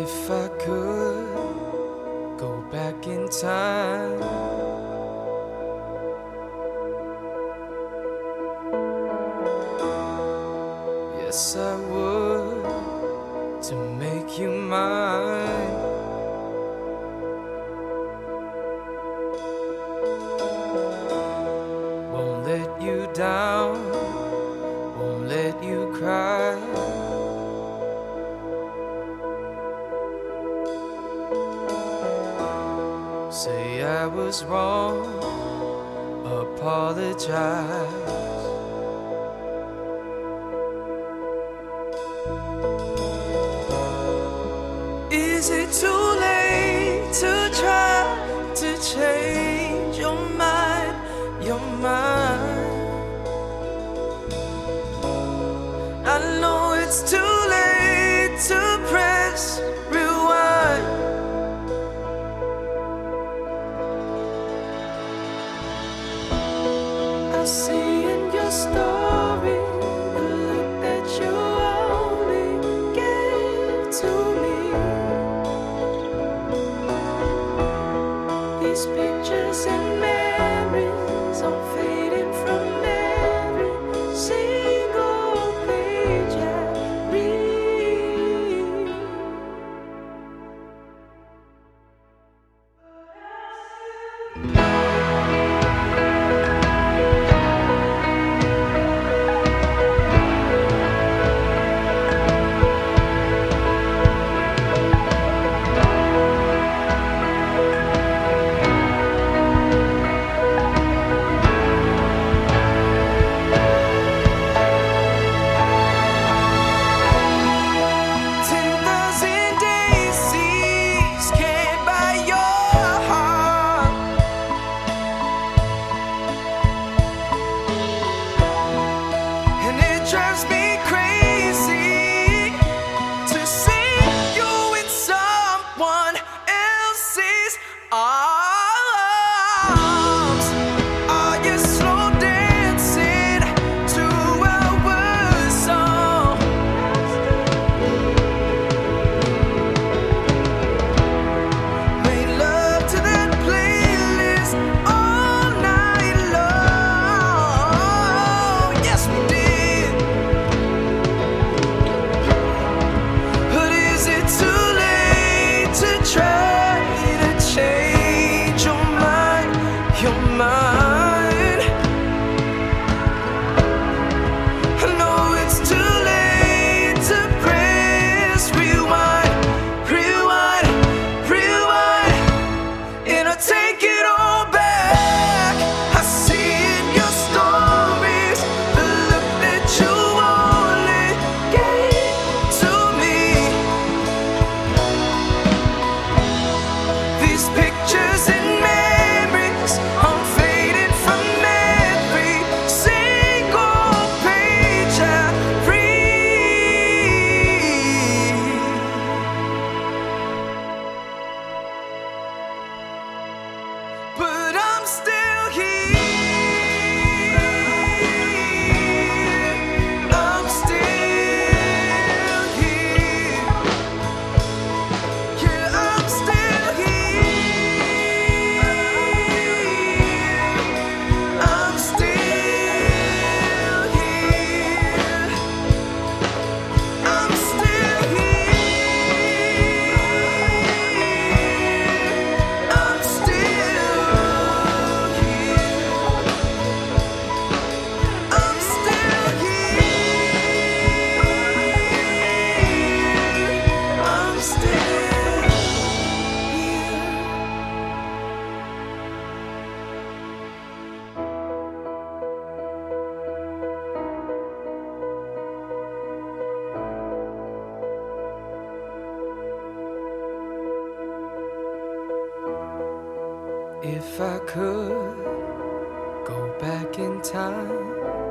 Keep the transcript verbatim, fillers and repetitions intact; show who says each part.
Speaker 1: If I could go back in time, yes I would, to make you mine. Won't let you down, won't let you cry. Say I was wrong, apologize. Is it too late to try to change your mind, your mind? I know it's too late to press rewind. I see in your story the look that you only gave to me. These pictures and memories are fading from every single page I read. Drives me crazy to see you in someone else's arms. Are you slow dancing to our song? Made love to that playlist all night long. Yes, we did. Your mind. I know it's too late to press rewind, rewind, rewind, and I take it all back. I see in your stories the look that you only gave to me. These pictures and I'm still here. I'm still here. Yeah, I'm still here. I'm still here. I'm still here. I'm still. If I could go back in time,